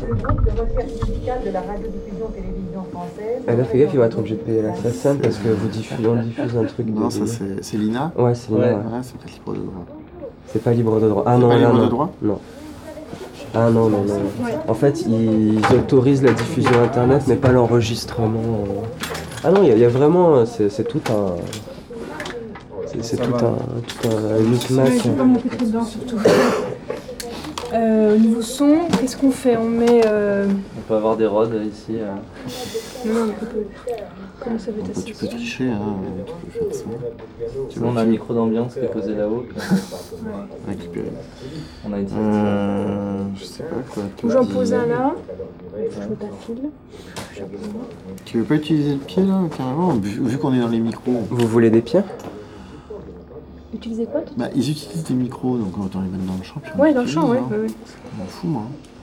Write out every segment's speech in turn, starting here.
Le groupe de recherche musicale de la radiodiffusion-télévision française... Eh là, fais gaffe, il va être obligé de payer la SACEM parce que on diffuse un truc. Non, ça c'est l'INA. Ouais, c'est l'INA. Ouais, c'est peut-être libre de droit. C'est pas libre de droit. Ah non, pas là, libre non. de droit ? Non. Ah non. En fait, ils autorisent la diffusion internet, mais pas l'enregistrement. Ah non, il y a vraiment. C'est tout un. C'est tout un micmac. Je vais pas mon pétri dedans surtout. Niveau son, qu'est-ce qu'on fait? On met. On peut avoir des rods ici. Non, on peut. Comment ça va être assez Tu peux tricher, hein, tu peux faire ça. Sinon, on a un micro d'ambiance qui est posé là-haut. Récupérer. On a une sélection. Je sais pas quoi. Ou j'en pose un là. Je mets pas de fil. Tu veux pas utiliser le pied là, carrément, vu qu'on est dans les micros? Vous voulez des pieds? Utiliser quoi? Bah, ils utilisent des micros, donc autant les mettre dans le champ. Ouais, dans le champ, ouais. Je m'en fous, moi.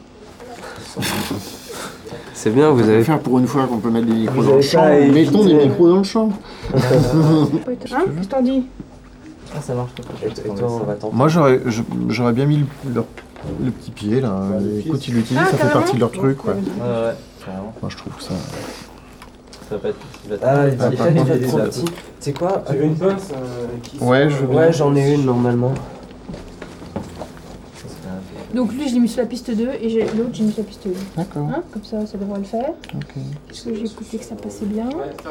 C'est bien, vous avez. Faire pour une fois qu'on peut mettre des micros Vous dans le avez champ. pas Mettons des évité. micros dans le champ. Hein? Qu'est-ce que t'en dis? Ah, ça marche pas. Et toi, on va tenter. Moi, j'aurais bien mis le petit pied là. Écoute, ils l'utilisent, Ah, ça fait carrément. partie de leur truc, ouais. Ouais, carrément. Moi, je trouve que ça. Ça va être. Ah, il va il être- fait il va pas être trop déjà petit. Tu sais quoi? Tu veux une pince qui Ouais, je veux bien. Ouais, j'en ai une normalement. Donc lui, je l'ai mis sur la piste 2 et l'autre, j'ai mis sur la piste 1. D'accord. Hein? Comme ça devrait le faire. Ok. Parce que j'ai écouté que ça passait bien.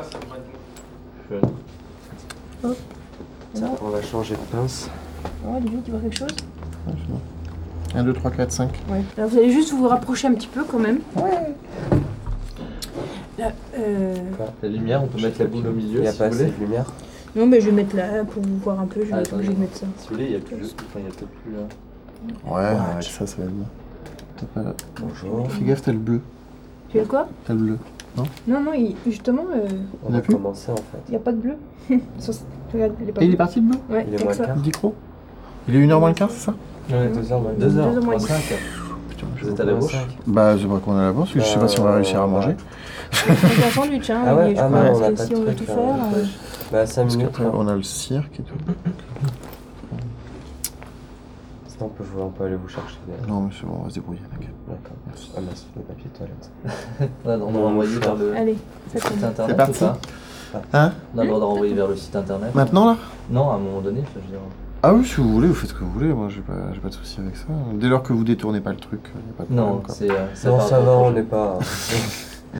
Tiens, on va changer de pince. Oh, Olivier, tu vois quelque chose? 1, 2, 3, 4, 5. Ouais. Alors vous allez juste vous rapprocher un petit peu quand même. Ouais. Là, La lumière, on peut mettre la boule au Il milieu n'y a si pas vous assez voulez. de lumière. Non, mais je vais mettre là pour vous voir un peu. Je vais Ah, être obligée de mettre ça. Si vous voulez, il y a plus. Enfin, il y a peut-être plus. Ouais, avec ça va être bien. T'as pas là. Bonjour. Fais gaffe, t'as le bleu. Tu veux quoi? T'as le bleu. Non, justement, On Il y en a va plus commencer en fait. il n'y a pas de bleu. Regarde, il est pas Et il bleu. est parti le bleu? Ouais, Il est comme moins ça. le quart. Le micro? Il est 1h moins le quart, c'est ça? Ouais, 2 heures, 2 heures, 2 heures moins 5. Putain, Vous êtes à la bouche? Bah, c'est vrai qu'on a la bourse, parce que je sais pas si on va réussir à manger. On a un sandwich, hein. Ah ouais, Olivier, je ah crois, non, parce on a que pas si de on veut truc, tout hein. faire. Bah 5 Parce minutes. qu'après, on a le cirque et tout. Sinon on peut aller vous chercher. Non, mais c'est bon, on va se débrouiller, t'inquiète. D'accord. Merci. Ah mince, le papier toilette. Ouais, on va envoyer vers le Allez, ça site tourne. internet C'est parti. ou pas? Hein? On a le droit de renvoyer vers le site internet. Maintenant, là? Non, à un moment donné, enfin, je veux dire. Ah oui, si vous voulez, vous faites ce que vous voulez, moi j'ai pas de soucis avec ça. Dès lors que vous détournez pas le truc, y a pas de problème. Non, quoi. c'est. Non, part ça de- va, on n'est pas.